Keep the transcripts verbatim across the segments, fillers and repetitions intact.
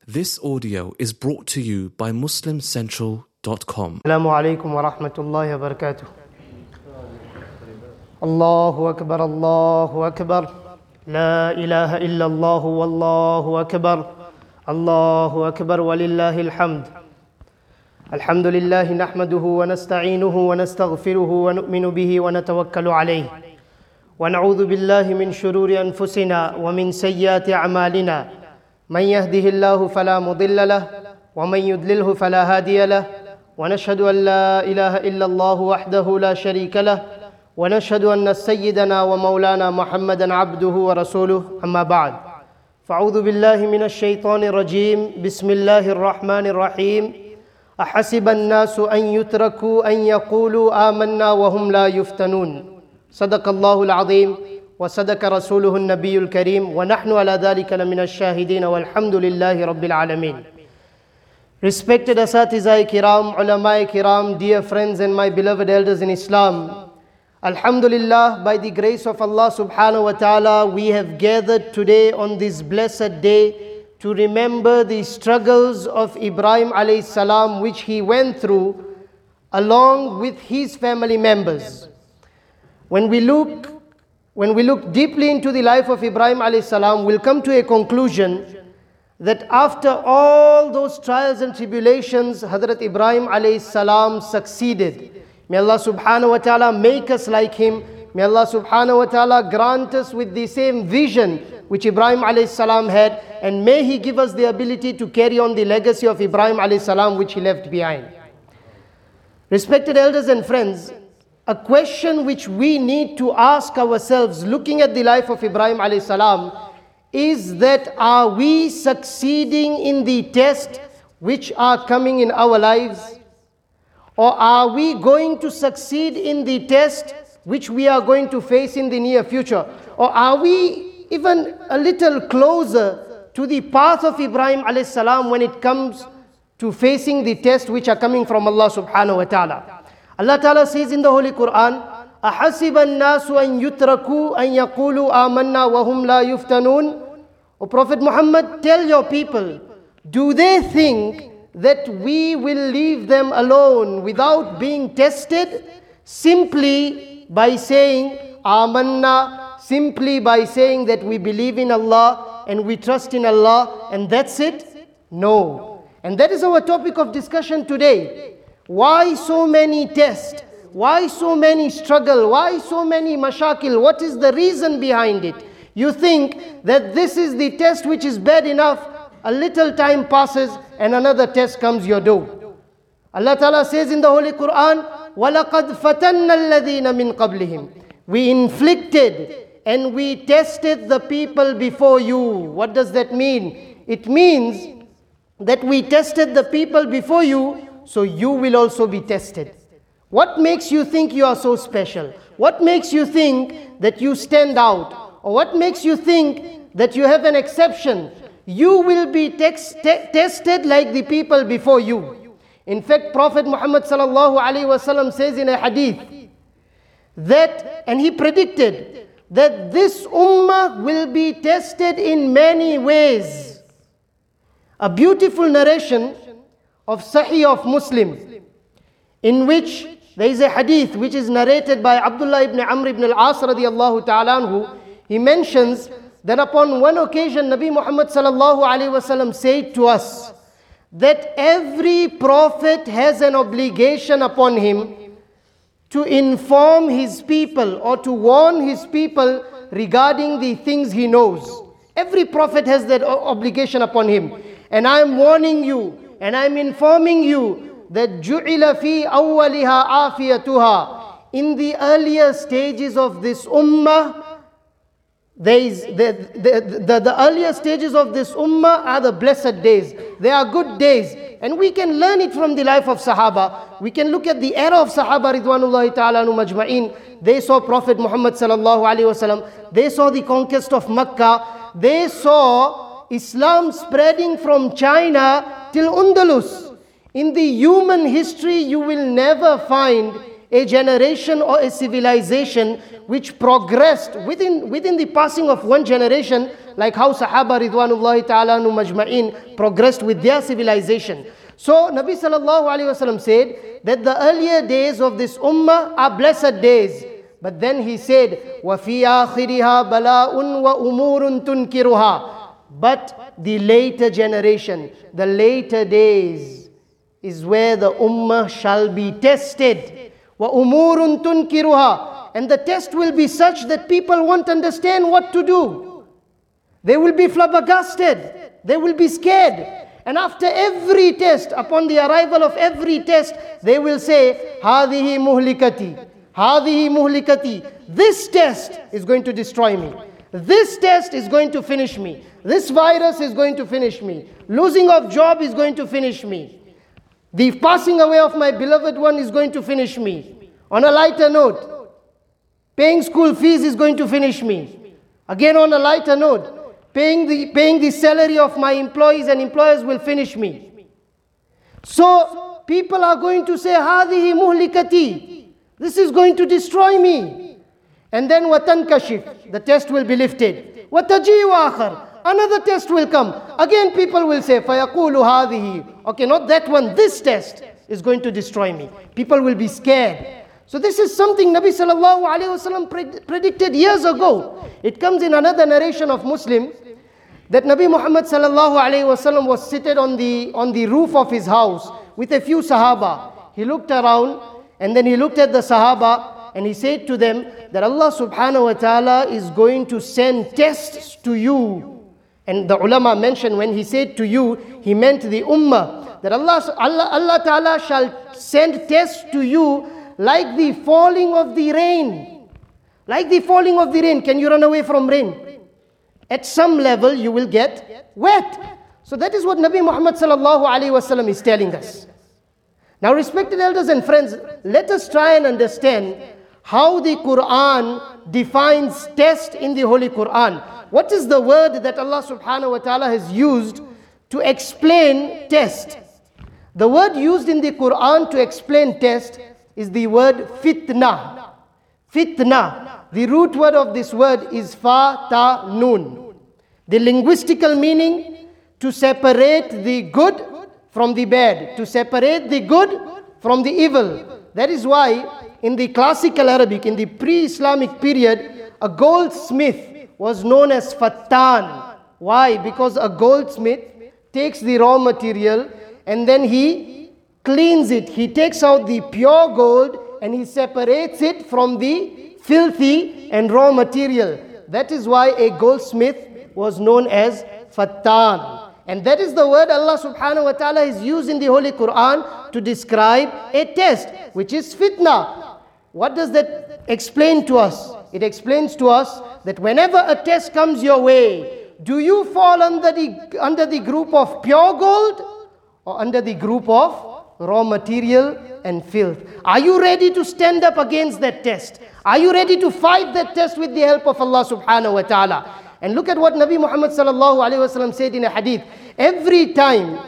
This audio is brought to you by Muslim Central dot com. Assalamu alaikum wa rahmatullahi wa barakatuh. Allahu Akbar, Allahu Akbar. La ilaha illallah wallahu Akbar. Allahu Akbar walillahi alhamd. Alhamdulillahi nahmaduhu wa nasta'inuhu wa nastaghfiruhu wa nu'minu bihi wa natawakkalu alayhi. Wa na'udhu billahi min shururi anfusina wa min sayyiati a'malina. من يهده الله فلا مضل له ومن يضلله فلا هادي له ونشهد أن لا إله إلا الله وحده لا شريك له ونشهد أن سيدنا ومولانا محمدا عبده ورسوله أما بعد فأعوذ بالله من الشيطان الرجيم بسم الله الرحمن الرحيم أحسب الناس أن يتركوا أن يقولوا آمنا وهم لا يفتنون صدق الله العظيم وصدق رسوله النبي الكريم ونحن على ذلك لمن الشاهدين والحمد لله رب العالمين. Respected Asatizai Kiram, Ulamai Kiram, dear friends and my beloved elders in Islam, Alhamdulillah, by the grace of Allah subhanahu wa ta'ala, we have gathered today on this blessed day to remember the struggles of Ibrahim alayhi salam which he went through along with his family members. When we look When we look deeply into the life of Ibrahim alayhi salam, we'll come to a conclusion that after all those trials and tribulations, Hazrat Ibrahim alayhi salam succeeded. May Allah subhanahu wa ta'ala make us like him. May Allah subhanahu wa ta'ala grant us with the same vision which Ibrahim alayhi salam had, and may he give us the ability to carry on the legacy of Ibrahim alayhi salam which he left behind. Respected elders and friends, a question which we need to ask ourselves looking at the life of Ibrahim alayhi salam is that are we succeeding in the test which are coming in our lives? Or are we going to succeed in the test which we are going to face in the near future? Or are we even a little closer to the path of Ibrahim alayhi salam when it comes to facing the test which are coming from Allah subhanahu wa ta'ala? Allah Ta'ala says in the Holy Quran, أَحَسِبَ النَّاسُ أَن يُتْرَكُوا أَن يَقُولُوا آمَنَّا وَهُمْ لَا يُفْتَنُونَ. O Prophet Muhammad, tell your people, do they think that we will leave them alone without being tested simply by saying Amanna, simply by saying that we believe in Allah and we trust in Allah and that's it? No. And that is our topic of discussion today. Why so many tests? Why so many struggle? Why so many mashakil? What is the reason behind it? You think that this is the test which is bad enough, a little time passes and another test comes your door. Allah Ta'ala says in the Holy Quran, وَلَقَدْ فَتَنَّ الَّذِينَ مِنْ قَبْلِهِمْ. We inflicted and we tested the people before you. What does that mean? It means that we tested the people before you, so you will also be tested. What makes you think you are so special? What makes you think that you stand out? Or what makes you think that you have an exception? You will be tex- te- tested like the people before you. In fact, Prophet Muhammad sallallahu alaihi wasallam says in a hadith that, and he predicted that this ummah will be tested in many ways. A beautiful narration of Sahih of Muslim, in which there is a hadith which is narrated by Abdullah ibn Amr ibn al-As radiyallahu ta'ala anhu. He mentions that upon one occasion Nabi Muhammad sallallahu alayhi wasallam said to us that every prophet has an obligation upon him to inform his people or to warn his people regarding the things he knows. Every prophet has that obligation upon him. And I am warning you, and I'm informing you that جُعِلَ فِي أَوَّلِهَا عَافِيَتُهَا. In the earlier stages of this ummah, there is the, the, the, the earlier stages of this ummah are the blessed days. They are good days. And we can learn it from the life of Sahaba. We can look at the era of Sahaba Ridwanullahi ta'ala anhu majma'in. They saw Prophet Muhammad sallallahu alayhi wasallam. They saw the conquest of Makkah. They saw Islam spreading from China till Andalus. In the human history, you will never find a generation or a civilization which progressed within, within the passing of one generation, like how Sahaba Ridwanullahi Ta'ala Anhum Majma'in progressed with their civilization. So Nabi Sallallahu Alaihi Wasallam said that the earlier days of this ummah are blessed days. But then he said, وَفِي آخِرِهَا بَلَاءٌ وَأُمُورٌ تُنْكِرُهَا. But the later generation, the later days, is where the ummah shall be tested. وَأُمُورٌ تُنْكِرُهَا. And the test will be such that people won't understand what to do. They will be flabbergasted. They will be scared. And after every test, upon the arrival of every test, they will say, هَذِهِ مُهْلِكَتِي هَذِهِ مُهْلِكَتِي. This test is going to destroy me. This test is going to finish me. This virus is going to finish me. Losing of job is going to finish me. The passing away of my beloved one is going to finish me. On a lighter note, paying school fees is going to finish me. Again on a lighter note, Paying the, paying the salary of my employees and employers will finish me. So people are going to say, هَذِهِ مُهْلِكَتِي. This is going to destroy me. And then وَتَنْكَشِفْ. The test will be lifted. وَتَجِيُّ آخَرْ. Another test will come. Again people will say, فَيَقُولُ هَذِهِ. Okay, not that one. This test is going to destroy me. People will be scared. So this is something Nabi Sallallahu Alaihi Wasallam pred- predicted years ago. It comes in another narration of Muslim that Nabi Muhammad Sallallahu Alaihi Wasallam was seated on the, on the roof of his house with a few Sahaba. He looked around and then he looked at the Sahaba and he said to them that Allah Subhanahu Wa Ta'ala is going to send tests to you. And the ulama mentioned when he said to you, he meant the ummah. That Allah, Allah, Allah Ta'ala shall send tests to you like the falling of the rain. Like the falling of the rain. Can you run away from rain? At some level you will get wet. So that is what Nabi Muhammad Sallallahu Alaihi Wasallam is telling us. Now respected elders and friends, let us try and understand how the Quran defines test in the Holy Quran. What is the word that Allah Subhanahu Wa Ta'ala has used to explain test? The word used in the Quran to explain test is the word fitna. Fitna. The root word of this word is fa ta nun. The linguistical meaning, to separate the good from the bad, to separate the good from the evil. That is why in the classical Arabic, in the pre-Islamic period, a goldsmith was known as fattan. Why? Because a goldsmith takes the raw material and then he cleans it. He takes out the pure gold and he separates it from the filthy and raw material. That is why a goldsmith was known as fattan. And that is the word Allah Subhanahu Wa Ta'ala is used in the Holy Quran to describe a test, which is fitna. What does that explain to us? It explains to us that whenever a test comes your way, do you fall under the, under the group of pure gold or under the group of raw material and filth? Are you ready to stand up against that test? Are you ready to fight that test with the help of Allah Subhanahu Wa Ta'ala? And look at what Nabi Muhammad Sallallahu Alaihi Wasallam said in a hadith. Every time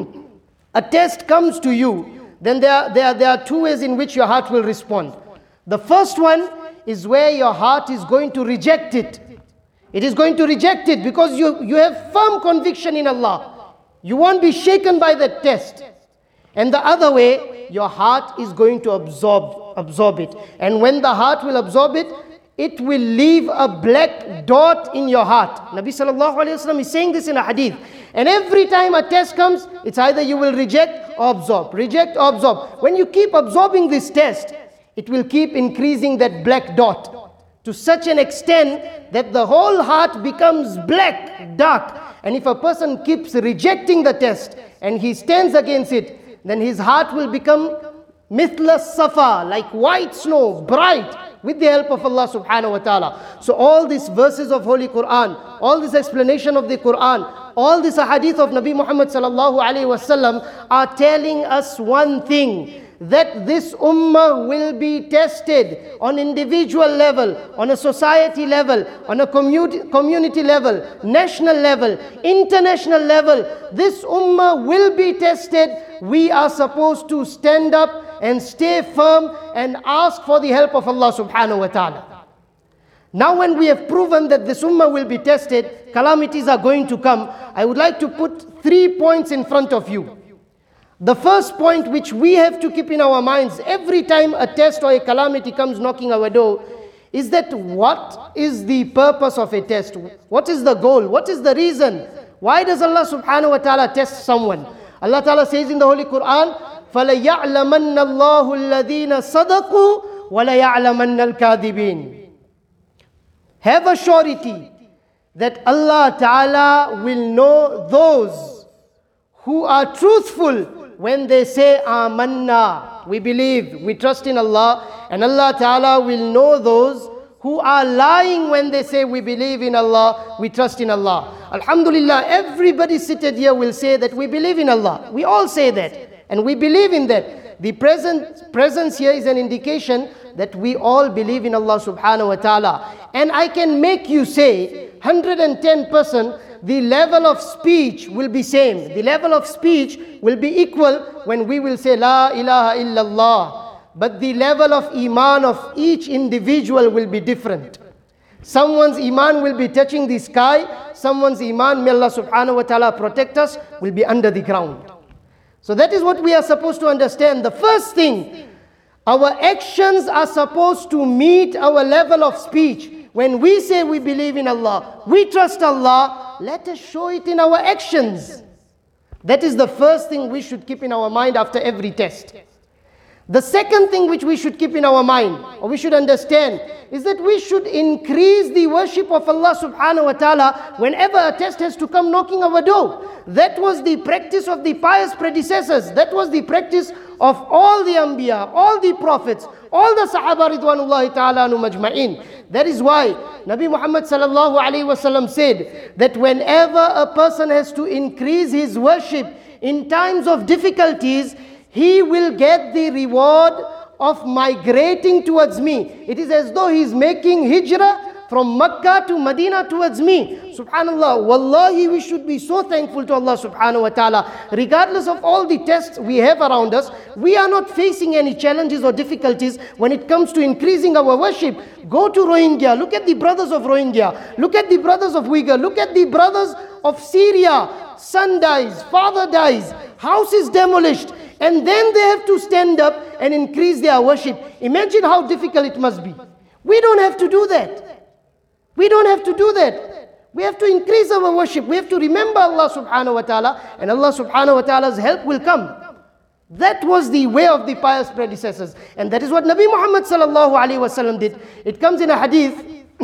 a test comes to you, then there are, there, are, there are two ways in which your heart will respond. The first one is where your heart is going to reject it. It is going to reject it because you, you have firm conviction in Allah. You won't be shaken by that test. And the other way, your heart is going to absorb, absorb it. And when the heart will absorb it, it will leave a black dot in your heart. Nabi Sallallahu Alaihi Wasallam is saying this in a hadith. And every time a test comes, it's either you will reject or absorb. Reject or absorb. When you keep absorbing this test, it will keep increasing that black dot to such an extent that the whole heart becomes black, dark. And if a person keeps rejecting the test and he stands against it, then his heart will become mithla safa, like white snow, bright, with the help of Allah Subhanahu Wa Ta'ala. So all these verses of Holy Quran, all this explanation of the Quran, all this hadith of Nabi Muhammad Sallallahu Alaihi Wasallam are telling us one thing, that this ummah will be tested on individual level, on a society level, on a community, community level, national level, international level. This ummah will be tested. We are supposed to stand up and stay firm and ask for the help of Allah subhanahu wa ta'ala. Now when we have proven that this ummah will be tested, calamities are going to come, I would like to put three points in front of you. The first point which we have to keep in our minds every time a test or a calamity comes knocking our door is that what is the purpose of a test? What is the goal? What is the reason? Why does Allah subhanahu wa ta'ala test someone? Allah ta'ala says in the Holy Quran, فَلَيَعْلَمَنَّ اللَّهُ الَّذِينَ صَدَقُوا وَلَيَعْلَمَنَّ الْكَاذِبِينَ. Have a surety that Allah ta'ala will know those who are truthful when they say Amanna, we believe, we trust in Allah, and Allah Ta'ala will know those who are lying when they say we believe in Allah, we trust in Allah. Alhamdulillah, everybody seated here will say that we believe in Allah. We all say that, and we believe in that. The present presence here is an indication that we all believe in Allah subhanahu wa ta'ala. And I can make you say one hundred ten percent the level of speech will be same. The level of speech will be equal when we will say La ilaha illallah. But the level of iman of each individual will be different. Someone's iman will be touching the sky. Someone's iman, may Allah subhanahu wa ta'ala protect us, will be under the ground. So that is what we are supposed to understand. The first thing, our actions are supposed to meet our level of speech. When we say we believe in Allah, we trust Allah, let us show it in our actions. That is the first thing we should keep in our mind after every test. The second thing which we should keep in our mind, or we should understand, is that we should increase the worship of Allah subhanahu wa ta'ala whenever a test has to come knocking our door. That was the practice of the pious predecessors. That was the practice of all the Anbiya, all the prophets, all the Sahaba ridwanullahi ta'ala anhum ajma'in. That is why Nabi Muhammad sallallahu alayhi wa sallam said that whenever a person has to increase his worship in times of difficulties, he will get the reward of migrating towards me. It is as though he is making hijrah from Makkah to Medina towards me. Subhanallah, wallahi, we should be so thankful to Allah subhanahu wa ta'ala. Regardless of all the tests we have around us, we are not facing any challenges or difficulties when it comes to increasing our worship. Go to Rohingya, look at the brothers of Rohingya, look at the brothers of Uyghur, look at the brothers of Syria. Son dies, father dies, house is demolished, and then they have to stand up and increase their worship. Imagine how difficult it must be. We don't have to do that. We don't have to do that. We have to increase our worship. We have to remember Allah subhanahu wa ta'ala, and Allah subhanahu wa ta'ala's help will come. That was the way of the pious predecessors. And that is what Nabi Muhammad sallallahu alayhi wa sallam did. It comes in a hadith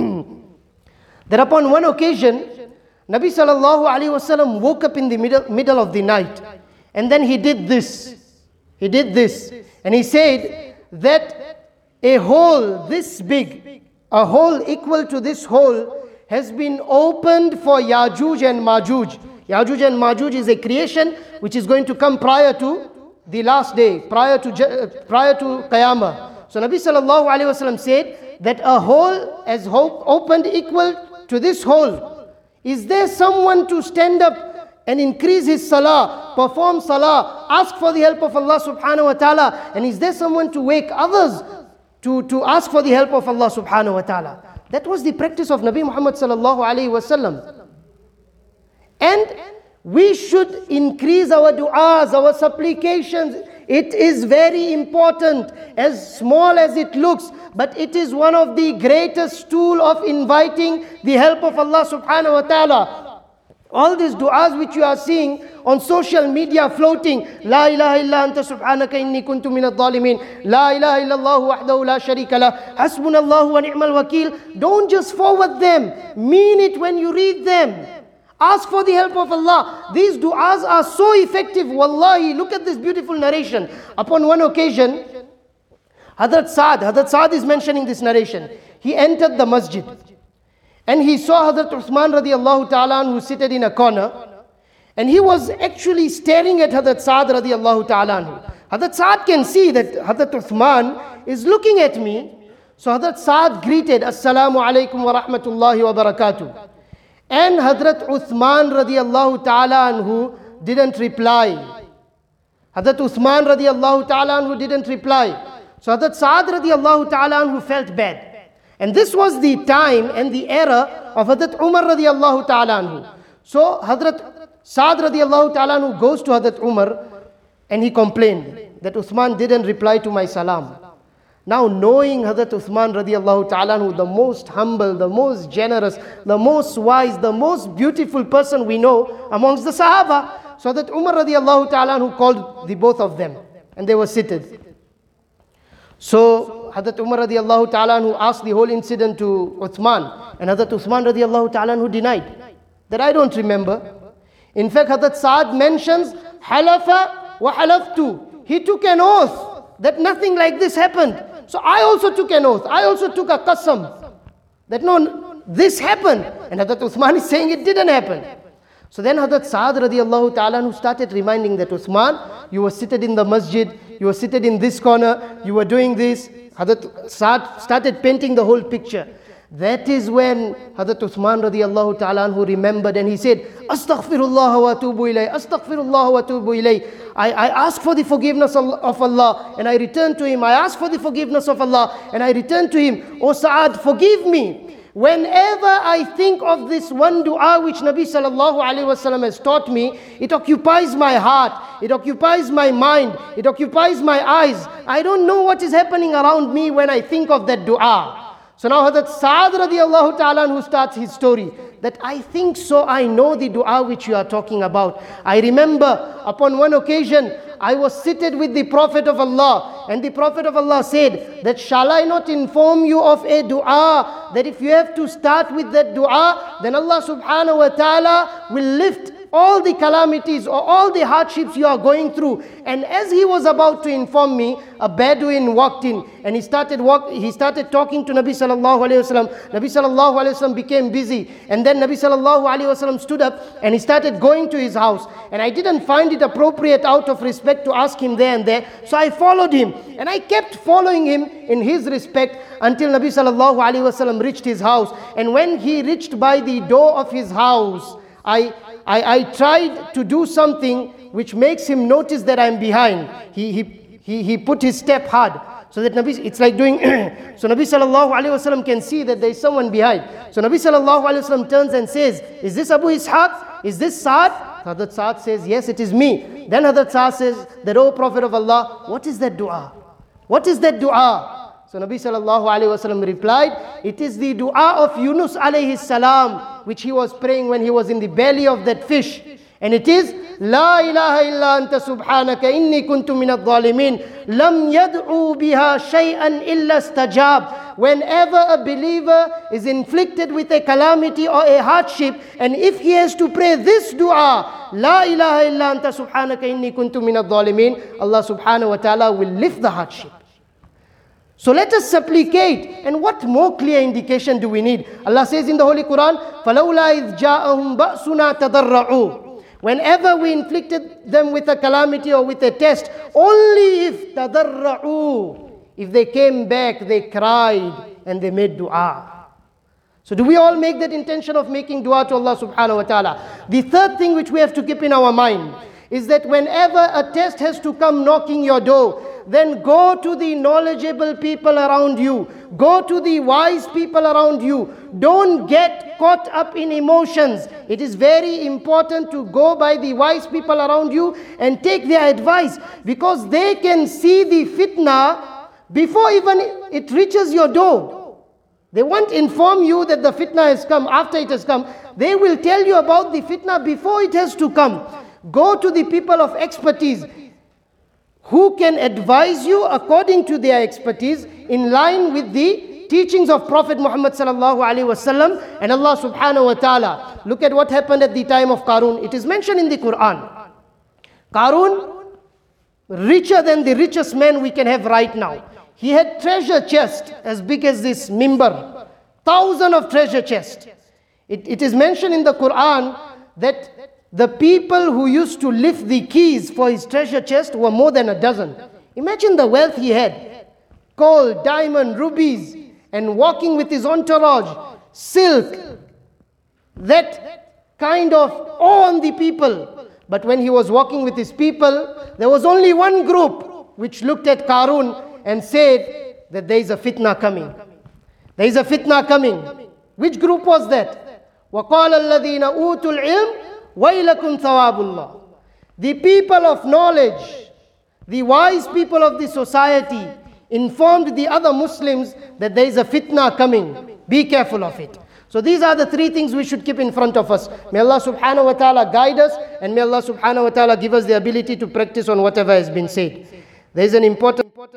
that upon one occasion, Nabi sallallahu alayhi wa sallam woke up in the middle, middle of the night. And then he did this. He did this. And he said that a hole this big, a hole equal to this hole, has been opened for Yajuj and Majuj. Yajuj and Majuj is a creation which is going to come prior to the last day, prior to prior to Qiyamah. So Nabi sallallahu alayhi wa sallam said that a hole has opened equal to this hole. Is there someone to stand up and increase his salah, perform salah, ask for the help of Allah subhanahu wa ta'ala? And is there someone to wake others to, to ask for the help of Allah subhanahu wa ta'ala? That was the practice of Nabi Muhammad sallallahu alayhi wa sallam. And we should increase our du'as, our supplications. It is very important, as small as it looks, but it is one of the greatest tool of inviting the help of Allah subhanahu wa ta'ala. All these du'as which you are seeing on social media floating, La ilaha illa anta subhanaka inni kuntu minadh dhalimin, La ilaha illallah wahdahu la sharika lah, Hasbunallahu wa ni'mal wakil. Don't just forward them. Mean it when you read them. Ask for the help of Allah. These du'as are so effective. Wallahi, look at this beautiful narration. Upon one occasion, Hazrat Saad, Hazrat Saad is mentioning this narration. He entered the masjid. And he saw Hazrat Uthman radiallahu ta'ala anhu seated in a corner. And he was actually staring at Hazrat Saad radiallahu ta'ala anhu. Hazrat Saad can see that Hazrat Uthman is looking at me. So Hazrat Saad greeted, Assalamu alaikum wa rahmatullahi wa barakatuh. And Hazrat Uthman radiallahu ta'ala anhu didn't reply. Hazrat Uthman radiallahu ta'ala anhu didn't reply. So Hazrat Sa'ad radiallahu ta'ala anhu felt bad. And this was the time and the era of Hazrat Umar radiallahu ta'ala anhu. So Hazrat Sa'ad radiallahu ta'ala anhu goes to Hazrat Umar and he complained that Uthman didn't reply to my salam. Now knowing Hazrat Uthman radiallahu ta'ala anhu, the most humble, the most generous, the most wise, the most beautiful person we know amongst the Sahaba. So that Umar radiallahu ta'ala anhu called the both of them and they were seated. So Hazrat Umar radiallahu ta'ala anhu asked the whole incident to Uthman, and Hazrat Uthman radiallahu ta'ala anhu denied that I don't remember. In fact, Hazrat Sa'ad mentions halafa wa halaftu. He took an oath that nothing like this happened. So I also took an oath. I also took a qasam that no, this happened. And Hazrat Uthman is saying it didn't happen. So then Hazrat Sa'ad radiallahu ta'ala anhu started reminding that Uthman, you were seated in the masjid, you were seated in this corner, you were doing this. Hazrat Sa'ad started painting the whole picture. That is when Hazrat Uthman radiallahu ta'ala anhu remembered and he said, Astaghfirullah wa atubu ilay, Astaghfirullah wa atubu ilay. I, I ask for the forgiveness of Allah and I return to Him. I ask for the forgiveness of Allah and I return to Him. O Sa'ad, forgive me. Whenever I think of this one dua which Nabi sallallahu alayhi wasallam has taught me, it occupies my heart, it occupies my mind, it occupies my eyes. I don't know what is happening around me when I think of that dua. So now Hazrat Sa'ad radiallahu ta'ala who starts his story, that I think so I know the dua which you are talking about. I remember upon one occasion, I was seated with the Prophet of Allah, and the Prophet of Allah said that shall I not inform you of a dua, that if you have to start with that dua, then Allah subhanahu wa ta'ala will lift all the calamities or all the hardships you are going through. And as he was about to inform me, a Bedouin walked in and he started walk, he started talking to Nabi sallallahu alayhi wasallam. Nabi sallallahu alayhi wasallam became busy, and then Nabi sallallahu alayhi wasallam stood up and he started going to his house. And I didn't find it appropriate out of respect to ask him there and there, so I followed him and I kept following him in his respect until Nabi sallallahu alayhi wasallam reached his house. And when he reached by the door of his house, I I, I tried to do something which makes him notice that I'm behind. He, he, he, he put his step hard. So that Nabi, it's like doing, so Nabi sallallahu alayhi wasallam can see that there is someone behind. So Nabi sallallahu alayhi wasallam turns and says, is this Abu Ishaq? Is this Sa'ad? Hazrat Sa'ad says, yes, it is me. Then Hazrat Sa'ad says, that, O Prophet of Allah, what is that dua? What is that dua? So Nabi sallallahu alayhi wasallam replied, it is the dua of Yunus alayhi salam, which he was praying when he was in the belly of that fish. And it is, La ilaha illa anta subhanaka inni kuntu minad dhalimin, lam yad'u biha shay'an illa stajab. Whenever a believer is inflicted with a calamity or a hardship, and if he has to pray this dua, La ilaha illa anta subhanaka inni kuntu minad dhalimin, Allah subhanahu wa ta'ala will lift the hardship. So let us supplicate. And what more clear indication do we need? Allah says in the Holy Quran, فَلَوْلَا إِذْ جَاءَهُمْ بَأْسُنَا تَضَرَّعُوا. Whenever we inflicted them with a calamity or with a test, only if تَضَرَّعُوا, if they came back, they cried and they made dua. So do we all make that intention of making dua to Allah subhanahu wa ta'ala? The third thing which we have to keep in our mind is that whenever a test has to come knocking your door, then go to the knowledgeable people around you. Go to the wise people around you. Don't get caught up in emotions. It is very important to go by the wise people around you and take their advice, because they can see the fitna before even it reaches your door. They won't inform you that the fitna has come after it has come. They will tell you about the fitna before it has to come. Go to the people of expertise who can advise you according to their expertise in line with the teachings of Prophet Muhammad sallallahu alaihi wasallam and Allah subhanahu wa ta'ala. Look at what happened at the time of Qarun. It is mentioned in the Quran. Qarun, richer than the richest man we can have right now. He had treasure chest as big as this mimbar. Thousand of treasure chest. It, it is mentioned in the Quran that the people who used to lift the keys for his treasure chest were more than a dozen. Imagine the wealth he had. Gold, diamond, rubies, and walking with his entourage, silk. That kind of awe on the people. But when he was walking with his people, there was only one group which looked at Qarun and said that there is a fitna coming. There is a fitna coming. Which group was that? وَقَالَ الَّذِينَ أُوتُوا الْعِلْمِ وَيْلَكُمْ ثَوَابُ اللَّهِ. The people of knowledge, the wise people of the society informed the other Muslims that there is a fitna coming. Be careful of it. So these are the three things we should keep in front of us. May Allah subhanahu wa ta'ala guide us, and may Allah subhanahu wa ta'ala give us the ability to practice on whatever has been said. There is an important